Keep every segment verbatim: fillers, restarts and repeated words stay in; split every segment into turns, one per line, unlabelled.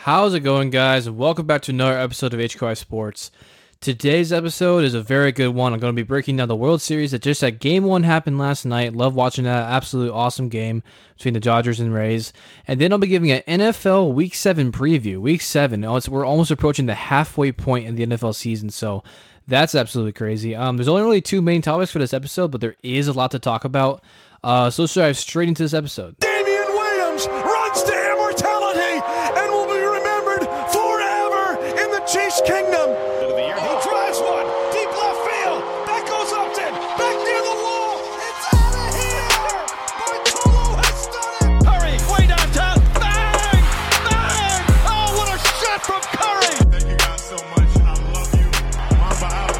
How's it going, guys? And welcome back to another episode of H Q I Sports. Today's episode is a very good one. I'm going to be breaking down the World Series that just had Game one happen last night. Love watching that absolute awesome game between the Dodgers and Rays. And then I'll be giving an N F L Week seven preview. Week seven. Oh, it's, we're almost approaching the halfway point in the N F L season, so that's absolutely crazy. Um, there's only really two main topics for this episode, but there is a lot to talk about. Uh, so let's dive straight into this episode.
Damian Williams runs to immortality and will be remembered forever in the Chiefs' kingdom.
End of the year. He drives one deep left field. That goes Upton. Back near the wall. It's out of here. Bartolo has done it. Curry way downtown. Bang! Bang! Oh, what a shot from Curry.
Thank you guys so much. I love you. Mamba out.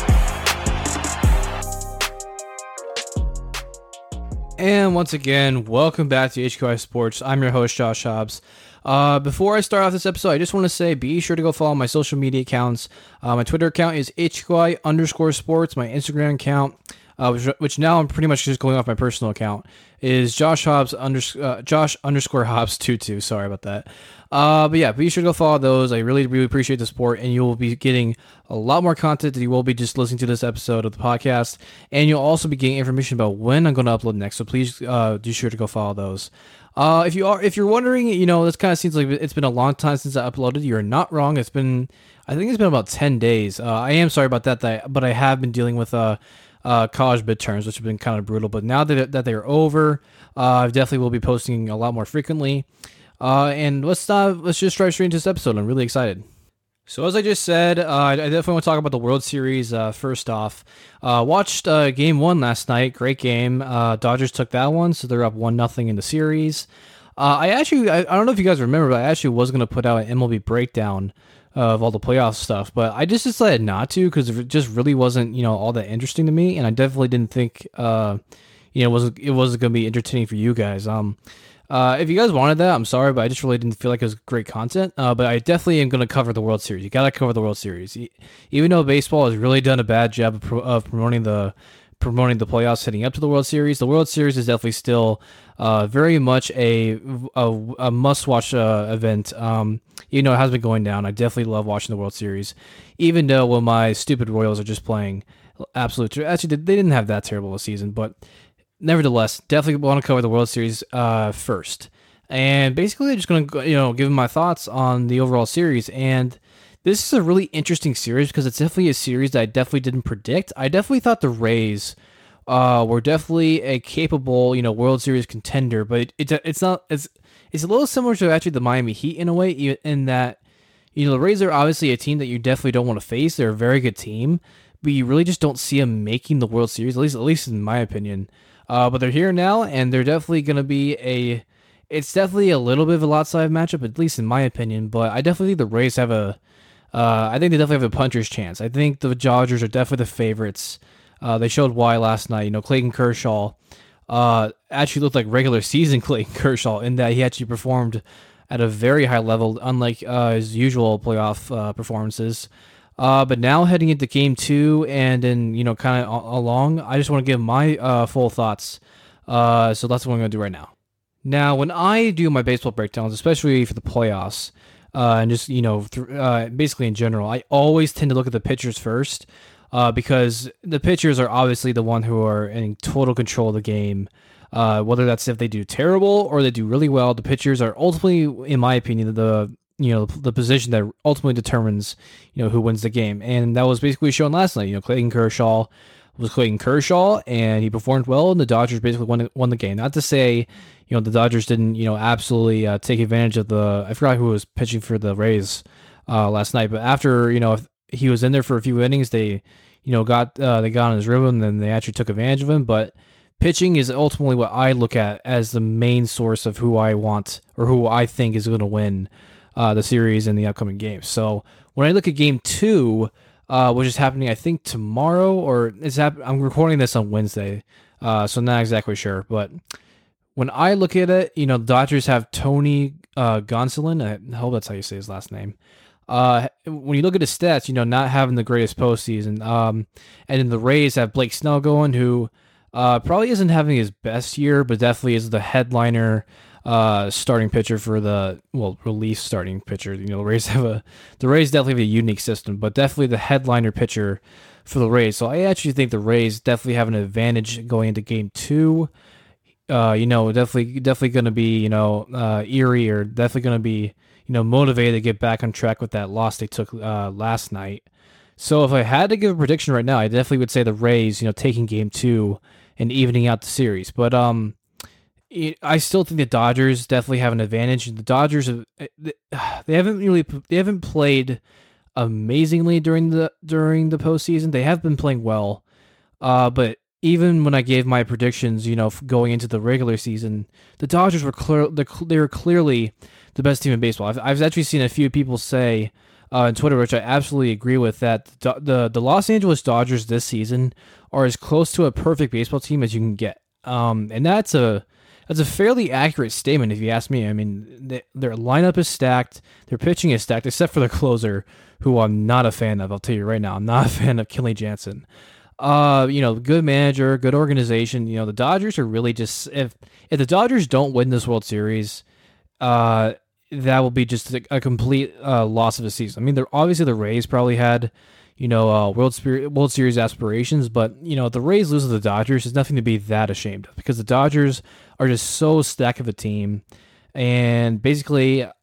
And once again, welcome back to H Q I Sports. I'm your host, Josh Hobbs. Uh, before I start off this episode, I just want to say, be sure to go follow my social media accounts. Uh, my Twitter account is H Q I underscore sports. My Instagram account, uh, which, which now I'm pretty much just going off my personal account, is Josh Hobbs under, uh, Josh underscore Hobbs two two. Sorry about that. Uh, but yeah, be sure to go follow those. I really, really appreciate the support, and you will be getting a lot more content than you will be just listening to this episode of the podcast. And you'll also be getting information about when I'm going to upload next. So please, uh, be sure to go follow those. Uh, if you are, if you're wondering, you know, this kind of seems like it's been a long time since I uploaded. You're not wrong. It's been, I think it's been about ten days. Uh, I am sorry about that, that, but I have been dealing with uh, uh, college midterms, which have been kind of brutal. But now that that they're over, uh, I definitely will be posting a lot more frequently. Uh, and let's uh, let's just dive straight into this episode. I'm really excited. So as I just said, uh, I definitely want to talk about the World Series. Uh, first off, uh, watched uh, Game One last night. Great game. Uh, Dodgers took that one, so they're up one nothing in the series. Uh, I actually, I, I don't know if you guys remember, but I actually was going to put out an M L B breakdown of all the playoff stuff, but I just decided not to because it just really wasn't, you know, all that interesting to me, and I definitely didn't think, uh, you know, it was it wasn't going to be entertaining for you guys. Um. Uh, if you guys wanted that, I'm sorry, but I just really didn't feel like it was great content. Uh, but I definitely am going to cover the World Series. You got to cover the World Series, even though baseball has really done a bad job of, pro- of promoting the promoting the playoffs heading up to the World Series. The World Series is definitely still uh, very much a a, a must-watch uh, event. Um, even though it has been going down, I definitely love watching the World Series, even though when my stupid Royals are just playing absolute. Actually, they didn't have that terrible a season, but. Nevertheless, definitely want to cover the World Series uh, first. And basically, I'm just going to you know give my thoughts on the overall series. And this is a really interesting series because it's definitely a series that I definitely didn't predict. I definitely thought the Rays uh, were definitely a capable you know World Series contender, but it, it, it's not. It's it's a little similar to actually the Miami Heat in a way, in that you know the Rays are obviously a team that you definitely don't want to face. They're a very good team, but you really just don't see them making the World Series. At least, at least in my opinion. Uh, but they're here now, and they're definitely going to be a... It's definitely a little bit of a lot-sized matchup, at least in my opinion, but I definitely think the Rays have a... Uh, I think they definitely have a puncher's chance. I think the Dodgers are definitely the favorites. Uh, they showed why last night. You know, Clayton Kershaw uh, actually looked like regular season Clayton Kershaw in that he actually performed at a very high level, unlike uh, his usual playoff uh, performances. Uh, but now heading into game two and then, you know, kind of along, I just want to give my uh, full thoughts. Uh, so that's what I'm going to do right now. Now, when I do my baseball breakdowns, especially for the playoffs, uh, and just, you know, th- uh, basically in general, I always tend to look at the pitchers first, uh, because the pitchers are obviously the one who are in total control of the game. Uh, whether that's if they do terrible or they do really well, the pitchers are ultimately, in my opinion, the you know, the position that ultimately determines, you know, who wins the game. And that was basically shown last night. You know, Clayton Kershaw was Clayton Kershaw, and he performed well, and the Dodgers basically won, won the game. Not to say, you know, the Dodgers didn't, you know, absolutely uh, take advantage of the, I forgot who was pitching for the Rays uh, last night, but after, you know, he was in there for a few innings, they, you know, got, uh, they got on his rhythm, and then they actually took advantage of him, but pitching is ultimately what I look at as the main source of who I want, or who I think is going to win Uh, the series and the upcoming games. So when I look at game two, uh, which is happening, I think tomorrow, or it's hap- I'm recording this on Wednesday, uh, so I'm not exactly sure. But when I look at it, you know, the Dodgers have Tony uh, Gonsolin. I hope that's how you say his last name. Uh, when you look at his stats, you know, not having the greatest postseason. Um, and then the Rays have Blake Snell going, who uh, probably isn't having his best year, but definitely is the headliner uh, starting pitcher for the well relief starting pitcher. You know, the Rays have a the Rays definitely have a unique system, but definitely the headliner pitcher for the Rays. So I actually think the Rays definitely have an advantage going into Game Two. Uh, you know, definitely definitely going to be you know uh, eerie or definitely going to be you know motivated to get back on track with that loss they took uh, last night. So if I had to give a prediction right now, I definitely would say the Rays, you know, taking Game Two and evening out the series. But um, it, I still think the Dodgers definitely have an advantage. The Dodgers, have, they haven't really, they haven't played amazingly during the during the postseason. They have been playing well, uh, but even when I gave my predictions, you know, going into the regular season, the Dodgers were clear, they were clearly the best team in baseball. I've, I've actually seen a few people say uh, on Twitter, which I absolutely agree with, that the, the the Los Angeles Dodgers this season are as close to a perfect baseball team as you can get. Um, and that's a that's a fairly accurate statement if you ask me. I mean, they, their lineup is stacked, their pitching is stacked, except for the closer, who I'm not a fan of. I'll tell you right now, I'm not a fan of Kenley Jansen. Uh, you know, good manager, good organization. You know, the Dodgers are really just if if the Dodgers don't win this World Series, uh, that will be just a, a complete uh, loss of a season. I mean, they're obviously the Rays probably had, you know, uh, World Series World Series aspirations, but you know, if the Rays lose to the Dodgers, there's nothing to be that ashamed of because the Dodgers are just so stacked of a team, and basically, I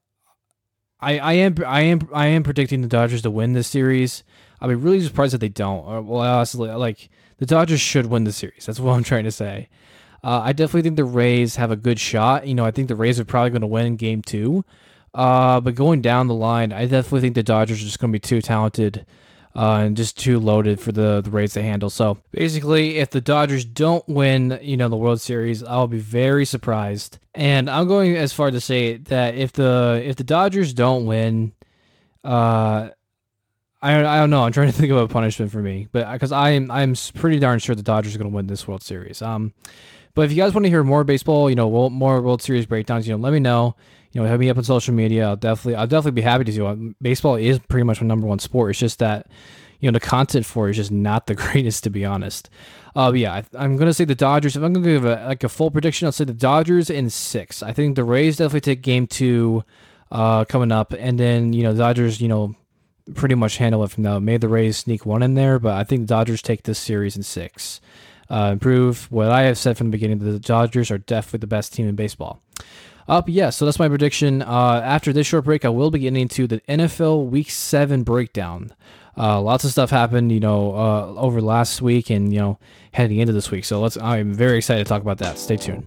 I am I am I am predicting the Dodgers to win this series. I'd be really surprised if they don't. Or, well, honestly, like the Dodgers should win the series. That's what I'm trying to say. Uh, I definitely think the Rays have a good shot. You know, I think the Rays are probably going to win Game Two. Uh, but going down the line, I definitely think the Dodgers are just going to be too talented uh, and just too loaded for the, the Rays to handle. So basically, if the Dodgers don't win, you know, the World Series, I'll be very surprised. And I'm going as far to say that if the if the Dodgers don't win, uh. I I don't know. I'm trying to think of a punishment for me, but because I'm I'm pretty darn sure the Dodgers are going to win this World Series. Um, but if you guys want to hear more baseball, you know, more World Series breakdowns, you know, let me know. You know, hit me up on social media. I'll definitely I'll definitely be happy to do it. Baseball is pretty much my number one sport. It's just that, you know, the content for it is just not the greatest, to be honest. Uh, but yeah, I, I'm going to say the Dodgers. If I'm going to give a, like a full prediction, I'll say the Dodgers in six. I think the Rays definitely take Game Two, uh, coming up, and then you know, the Dodgers, you know, pretty much handle it from now. May the Rays sneak one in there, but I think the Dodgers take this series in six. Uh, improve what I have said from the beginning. The Dodgers are definitely the best team in baseball. Up, uh, yeah, so that's my prediction. Uh, after this short break, I will be getting into the N F L Week Seven breakdown. Uh, lots of stuff happened, you know, uh, over last week, and you know, heading into this week. So let's. I'm very excited to talk about that. Stay tuned.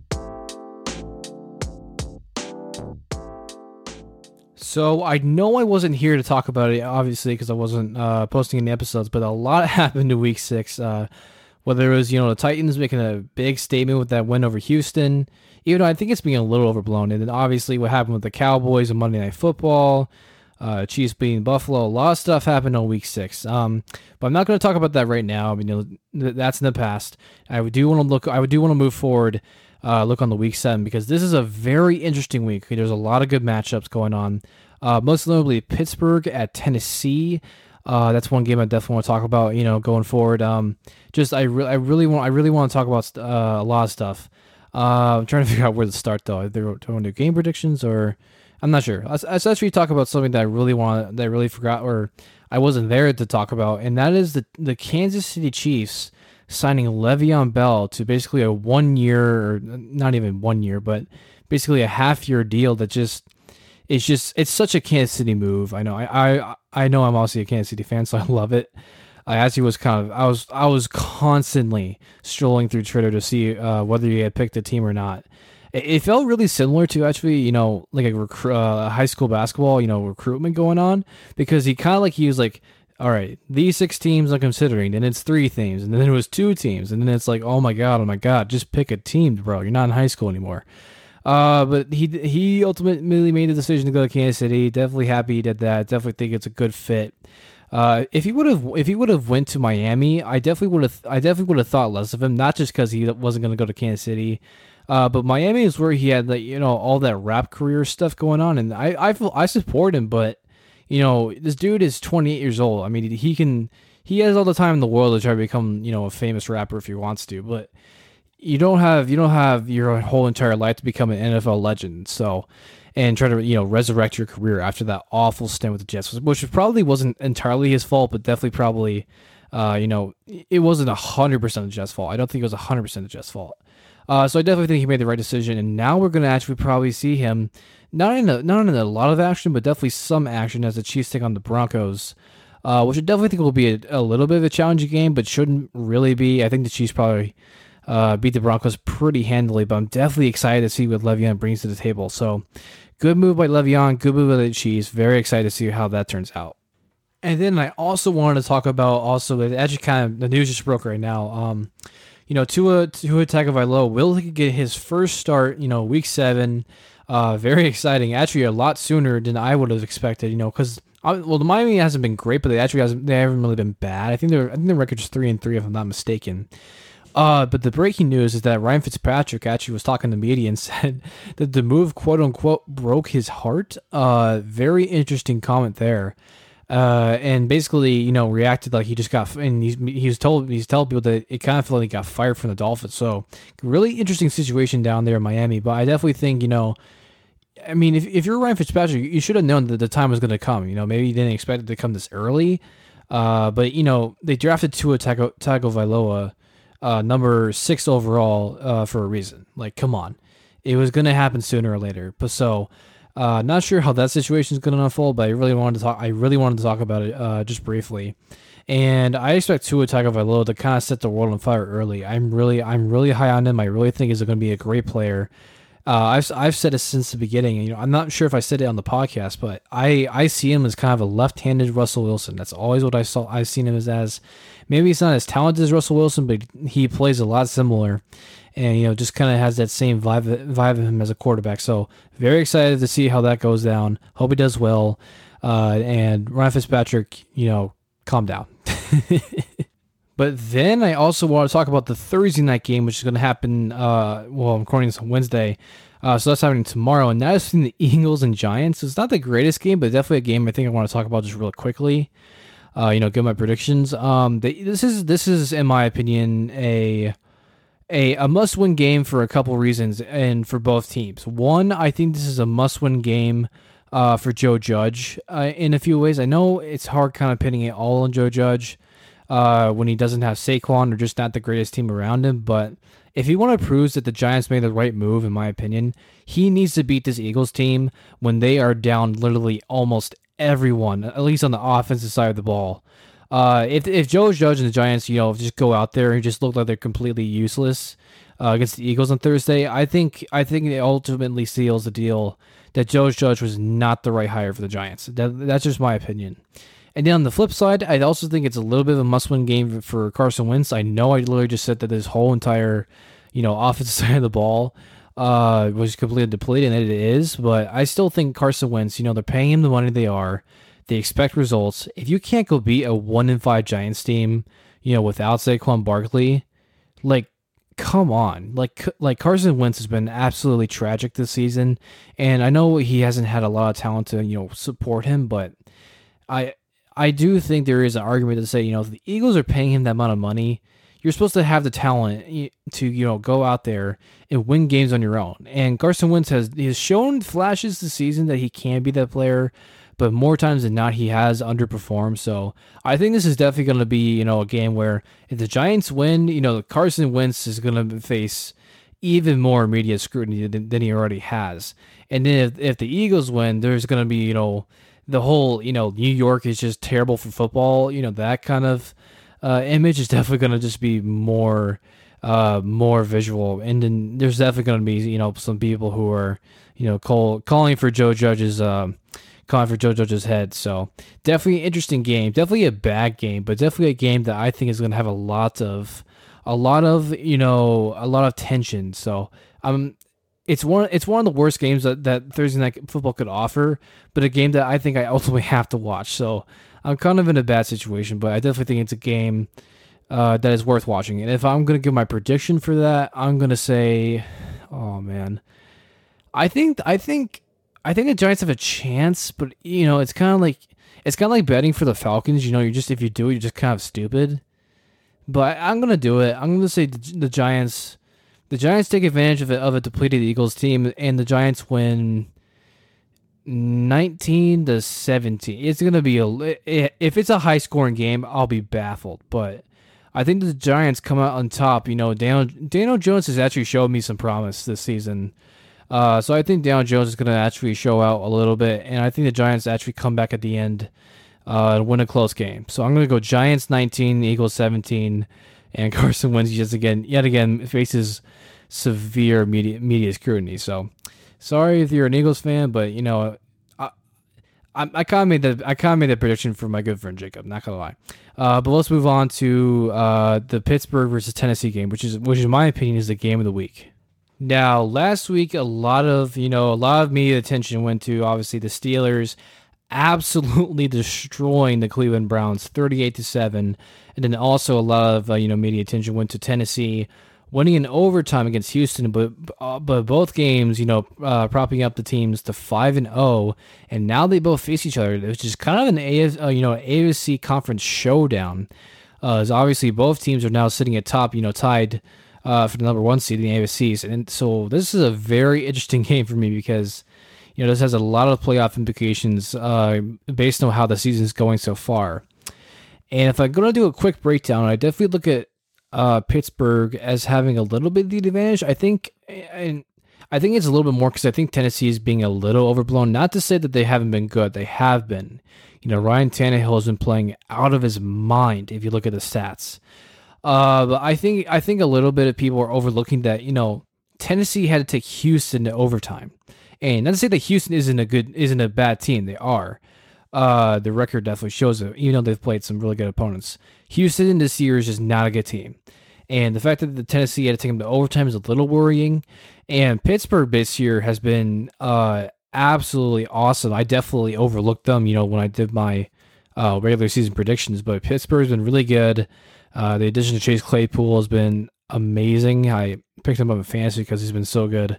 So I know I wasn't here to talk about it, obviously, because I wasn't uh, posting any episodes, but a lot happened in Week Six. Uh, whether it was, you know, the Titans making a big statement with that win over Houston, even though I think it's being a little overblown, and then obviously what happened with the Cowboys and Monday Night Football, uh, Chiefs beating Buffalo, a lot of stuff happened on Week Six. Um, but I'm not going to talk about that right now. I mean, you know, that's in the past. I do want to look. I do want to move forward. Uh, look on the Week Seven because this is a very interesting week. There's a lot of good matchups going on. Uh, most notably, Pittsburgh at Tennessee. Uh, that's one game I definitely want to talk about. You know, going forward. Um, just I really, I really want, I really want to talk about uh, a lot of stuff. Uh, I'm trying to figure out where to start though. If they want to do game predictions or I'm not sure. Let's, let's actually talk about something that I really want, that I really forgot, or I wasn't there to talk about, and that is the the Kansas City Chiefs signing Le'Veon Bell to basically a one year, or not even one year, but basically a half year deal that just. It's just it's such a Kansas City move. I know I, I I know I'm obviously a Kansas City fan, so I love it. I actually was kind of I was I was constantly strolling through Twitter to see uh, whether he had picked a team or not. It, it felt really similar to actually you know like a recru- uh, high school basketball you know recruitment going on, because he kind of like he was like, all right, these six teams I'm considering, and it's three teams, and then it was two teams, and then it's like, oh my god, oh my god, just pick a team, bro. You're not in high school anymore. Uh, but he he ultimately made the decision to go to Kansas City. Definitely happy he did that. Definitely think it's a good fit. Uh, if he would have if he would have went to Miami, I definitely would have I definitely would have thought less of him. Not just because he wasn't going to go to Kansas City, uh, but Miami is where he had like you know all that rap career stuff going on, and I I feel I support him. But you know this dude is twenty-eight years old. I mean he can he has all the time in the world to try to become you know a famous rapper if he wants to, but. you don't have you don't have your whole entire life to become an N F L legend. So, and try to you know resurrect your career after that awful stint with the Jets, which probably wasn't entirely his fault, but definitely probably, uh, you know, it wasn't a hundred percent the Jets' fault. I don't think it was a hundred percent the Jets' fault. Uh, so I definitely think he made the right decision, and now we're going to actually probably see him not in a, not in a lot of action, but definitely some action as the Chiefs take on the Broncos, uh, which I definitely think will be a, a little bit of a challenging game, but shouldn't really be. I think the Chiefs probably uh, beat the Broncos pretty handily, but I'm definitely excited to see what Le'Veon brings to the table. So good move by Le'Veon, good move by the Chiefs. Very excited to see how that turns out. And then I also wanted to talk about also actually kind of the news just broke right now. Um, You know, Tua Tua Tagovailoa will get his first start, you know, week seven. Uh, very exciting. Actually, a lot sooner than I would have expected. You know, because well, the Miami hasn't been great, but they actually hasn't. They haven't really been bad. I think they're. I think the record is three and three, if I'm not mistaken. Uh, but the breaking news is that Ryan Fitzpatrick actually was talking to the media and said that the move, quote unquote, broke his heart. Uh, very interesting comment there. Uh, and basically, you know, reacted like he just got, and he's he was told he's telling people that it kind of felt like he got fired from the Dolphins. So, really interesting situation down there in Miami. But I definitely think, you know, I mean, if if you're Ryan Fitzpatrick, you should have known that the time was going to come. You know, maybe you didn't expect it to come this early. Uh, but you know, they drafted Tua Tago, Tagovailoa, uh, number six overall, uh, for a reason. Like, come on, it was going to happen sooner or later. But so. Uh, not sure how that situation is going to unfold, but I really wanted to talk. I really wanted to talk about it uh, just briefly, and I expect Tua Tagovailoa to kind of set the world on fire early. I'm really, I'm really high on him. I really think he's going to be a great player. Uh, I've I've said it since the beginning. You know, I'm not sure if I said it on the podcast, but I, I see him as kind of a left-handed Russell Wilson. That's always what I saw. I've seen him as as maybe he's not as talented as Russell Wilson, but he plays a lot similar. And, you know, just kind of has that same vibe, vibe of him as a quarterback. So, very excited to see how that goes down. Hope he does well. Uh, and Ryan Fitzpatrick, you know, calm down. But then I also want to talk about the Thursday night game, which is going to happen, uh, well, I'm recording this on Wednesday. Uh, so, that's happening tomorrow. And that is between the Eagles and Giants. It's not the greatest game, but definitely a game I think I want to talk about just real quickly. Uh, you know, give my predictions. Um, they, this is, this is, in my opinion, a... A, a must-win game for a couple reasons and for both teams. One, I think this is a must-win game uh, for Joe Judge uh, in a few ways. I know it's hard kind of pinning it all on Joe Judge uh, when he doesn't have Saquon or just not the greatest team around him, but if he want to prove that the Giants made the right move, in my opinion, he needs to beat this Eagles team when they are down literally almost everyone, at least on the offensive side of the ball. Uh, if if Joe Judge and the Giants, you know, just go out there and just look like they're completely useless uh, against the Eagles on Thursday, I think I think it ultimately seals the deal that Joe Judge was not the right hire for the Giants. That, that's just my opinion. And then on the flip side, I also think it's a little bit of a must-win game for Carson Wentz. I know I literally just said that this whole entire, you know, offensive side of the ball uh, was completely depleted, and it is, but I still think Carson Wentz, you know, they're paying him the money they are. They expect results. If you can't go beat a one and five Giants team, you know, without Saquon Barkley, like, come on. Like, like Carson Wentz has been absolutely tragic this season, and I know he hasn't had a lot of talent to, you know, support him, but I I do think there is an argument to say, you know, if the Eagles are paying him that amount of money, you're supposed to have the talent to, you know, go out there and win games on your own. And Carson Wentz has, he has shown flashes this season that he can be that player, but more times than not, he has underperformed. So I think this is definitely going to be, you know, a game where if the Giants win, you know, Carson Wentz is going to face even more media scrutiny than, than he already has. And then if, if the Eagles win, there's going to be, you know, the whole, you know, New York is just terrible for football. You know, that kind of uh, image is definitely going to just be more, uh, more visual. And then there's definitely going to be, you know, some people who are, you know, call, calling for Joe Judge's, um, calling for Joe Judge's head. So definitely an interesting game. Definitely a bad game, but definitely a game that I think is going to have a lot of, a lot of, you know, a lot of tension. So um, it's one, it's one of the worst games that, that Thursday Night Football could offer, but a game that I think I ultimately have to watch. So I'm kind of in a bad situation, but I definitely think it's a game uh, that is worth watching. And if I'm going to give my prediction for that, I'm going to say, oh man, I think, I think, I think the Giants have a chance, but you know, it's kind of like, it's kind of like betting for the Falcons. You know, you're just, if you do it, you're just kind of stupid. But I'm going to do it. I'm going to say the, the Giants the Giants take advantage of a, of a depleted Eagles team, and the Giants win nineteen to seventeen. It's gonna be a if it's a high scoring game, I'll be baffled. But I think the Giants come out on top. You know, Daniel, Daniel Jones has actually showed me some promise this season. Uh, so I think Daniel Jones is gonna actually show out a little bit, and I think the Giants actually come back at the end uh, and win a close game. So I'm gonna go Giants nineteen, Eagles seventeen. And Carson Wentz just again, yet again, faces severe media media scrutiny. So, sorry if you're an Eagles fan, but you know, I I, I kind of made the I kind of made the prediction for my good friend Jacob. Not gonna lie. Uh, but let's move on to uh, the Pittsburgh versus Tennessee game, which is which in my opinion is the game of the week. Now, last week, a lot of you know a lot of media attention went to obviously the Steelers absolutely destroying the Cleveland Browns thirty-eight to seven, and then also a lot of uh, you know media attention went to Tennessee winning in overtime against Houston, but uh, but both games you know uh, propping up the teams to five and zero, and now they both face each other, which is kind of an A F, uh, you know A F C conference showdown. Uh, as obviously both teams are now sitting at top, you know tied uh, for the number one seed in the A F Cs, and so this is a very interesting game for me because. You know, this has a lot of playoff implications uh, based on how the season is going so far. And if I'm going to do a quick breakdown, I definitely look at uh, Pittsburgh as having a little bit of the advantage. I think, and I think it's a little bit more because I think Tennessee is being a little overblown. Not to say that they haven't been good; they have been. You know, Ryan Tannehill has been playing out of his mind. If you look at the stats, uh, but I think I think a little bit of people are overlooking that. You know, Tennessee had to take Houston to overtime. And not to say that Houston isn't a good, isn't a bad team. They are. Uh, the record definitely shows it, even though they've played some really good opponents. Houston this year is just not a good team. And the fact that the Tennessee had to take them to overtime is a little worrying. And Pittsburgh this year has been uh, absolutely awesome. I definitely overlooked them, you know, when I did my uh, regular season predictions. But Pittsburgh's been really good. Uh, the addition to Chase Claypool has been amazing. I picked him up in fantasy because he's been so good.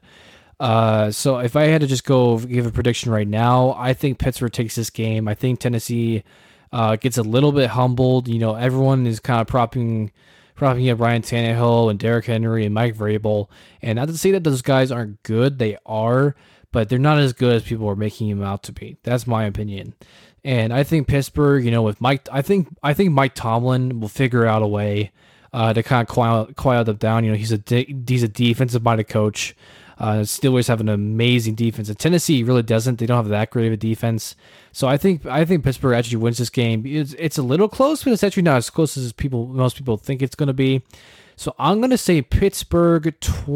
Uh, so if I had to just go give a prediction right now, I think Pittsburgh takes this game. I think Tennessee uh, gets a little bit humbled. You know, everyone is kind of propping propping up Ryan Tannehill and Derrick Henry and Mike Vrabel. And not to say that those guys aren't good, they are, but they're not as good as people are making them out to be. That's my opinion. And I think Pittsburgh, you know, with Mike, I think I think Mike Tomlin will figure out a way uh, to kind of quiet, quiet them down. You know, he's a de- he's a defensive minded coach. Uh, Steelers have an amazing defense. And Tennessee really doesn't. They don't have that great of a defense. So I think I think Pittsburgh actually wins this game. It's, it's a little close, but it's actually not as close as people most people think it's going to be. So I'm going to say Pittsburgh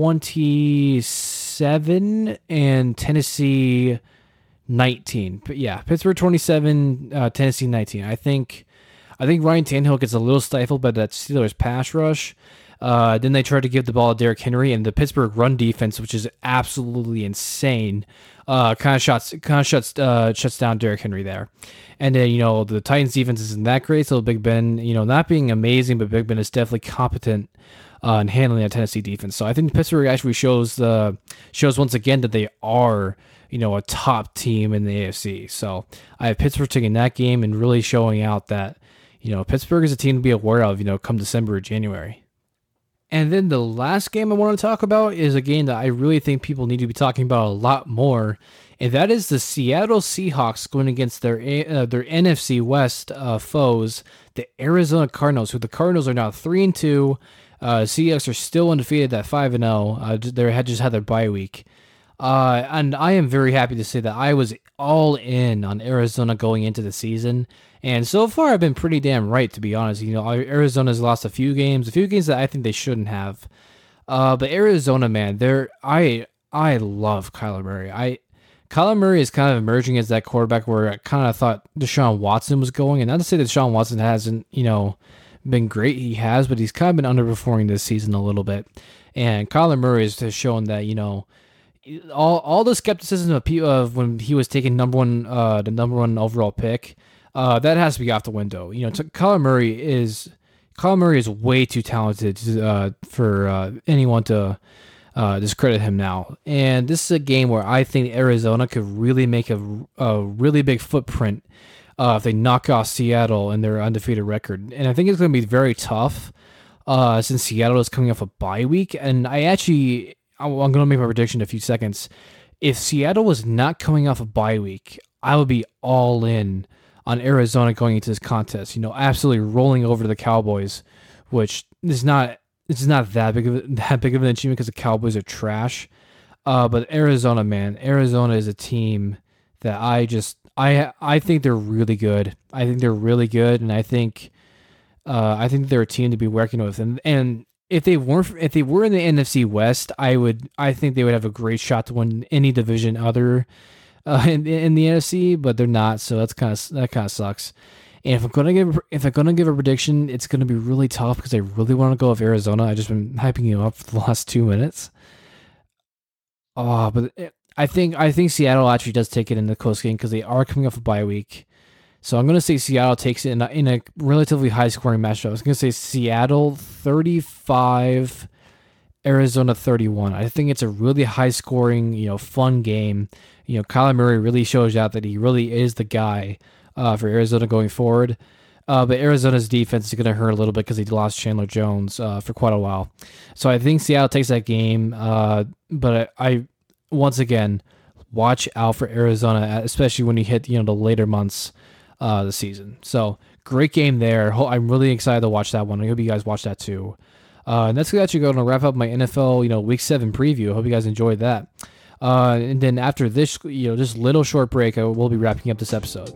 twenty-seven and Tennessee nineteen. But yeah, Pittsburgh twenty-seven, uh, Tennessee nineteen. I think I think Ryan Tannehill gets a little stifled by that Steelers pass rush. Uh, then they tried to give the ball to Derrick Henry, and the Pittsburgh run defense, which is absolutely insane, uh, kind of shuts kind of shuts uh, shuts down Derrick Henry there. And then you know the Titans defense isn't that great, so Big Ben, you know, not being amazing, but Big Ben is definitely competent uh, in handling that Tennessee defense. So I think Pittsburgh actually shows uh, shows once again that they are, you know, a top team in the A F C. So I have Pittsburgh taking that game and really showing out that, you know, Pittsburgh is a team to be aware of, you know, come December or January. And then the last game I want to talk about is a game that I really think people need to be talking about a lot more, and that is the Seattle Seahawks going against their uh, their N F C West uh, foes, the Arizona Cardinals, who the Cardinals are now three and two. Uh, Seahawks are still undefeated at five and zero. Uh, they had just had their bye week, uh, and I am very happy to say that I was all in on Arizona going into the season. And so far, I've been pretty damn right, to be honest. You know, Arizona's lost a few games, a few games that I think they shouldn't have. Uh, but Arizona, man, they're I I love Kyler Murray. I Kyler Murray is kind of emerging as that quarterback where I kind of thought Deshaun Watson was going. And not to say that Deshaun Watson hasn't, you know, been great. He has, but he's kind of been underperforming this season a little bit. And Kyler Murray has shown that, you know, all all the skepticism of, of when he was taking number one, uh, the number one overall pick. Uh, that has to be off the window. You know, t- Kyler Murray is Kyler Murray is way too talented uh, for uh, anyone to uh, discredit him now. And this is a game where I think Arizona could really make a, a really big footprint uh, if they knock off Seattle and their undefeated record. And I think it's going to be very tough uh, since Seattle is coming off a bye week. And I actually, I'm going to make my prediction in a few seconds. If Seattle was not coming off a bye week, I would be all in on Arizona going into this contest. You know, absolutely rolling over the Cowboys, which is not it's not that big of a, that big of an achievement because the Cowboys are trash. Uh, but Arizona, man, Arizona is a team that I just I I think they're really good. I think they're really good, and I think uh, I think they're a team to be working with. And and if they weren't if they were in the N F C West, I would I think they would have a great shot to win any division other uh, in in the N F C, but they're not. So that's kind of that kind of sucks. And if I'm gonna give if I'm gonna give a prediction, it's gonna be really tough because I really want to go with Arizona. I just been hyping you up for the last two minutes. Oh, but it, I think I think Seattle actually does take it in the close game because they are coming off a bye week. So I'm gonna say Seattle takes it in a, in a relatively high scoring matchup. I was gonna say Seattle thirty-five, Arizona thirty-one. I think it's a really high scoring, you know, fun game. You know, Kyler Murray really shows out that he really is the guy uh, for Arizona going forward. Uh, but Arizona's defense is going to hurt a little bit because he lost Chandler Jones uh, for quite a while. So I think Seattle takes that game. Uh, but I, I, once again, watch out for Arizona, especially when you hit you know the later months uh, of the season. So great game there. I'm really excited to watch that one. I hope you guys watch that too. Uh, and that's actually going to wrap up my N F L you know Week Seven preview. I hope you guys enjoyed that. Uh, and then after this, you know, just little short break, I will be wrapping up this episode.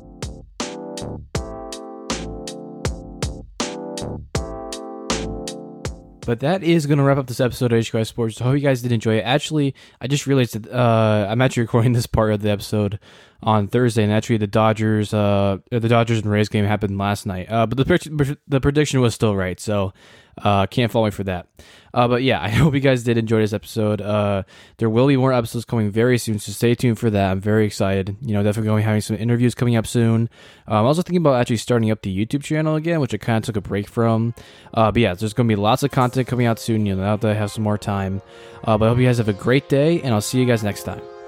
But that is going to wrap up this episode of H Q I Sports. I hope you guys did enjoy it. Actually, I just realized that uh, I'm actually recording this part of the episode on Thursday, and actually the Dodgers, uh, the Dodgers and Rays game happened last night. Uh, but the the prediction was still right, so uh, can't fault me for that. Uh, but yeah, I hope you guys did enjoy this episode. Uh, there will be more episodes coming very soon, so stay tuned for that. I'm very excited. You know, definitely going to be having some interviews coming up soon. Uh, I'm also thinking about actually starting up the YouTube channel again, which I kind of took a break from. Uh, but yeah, there's going to be lots of content coming out soon. You know, now that I have some more time. Uh, but I hope you guys have a great day, and I'll see you guys next time.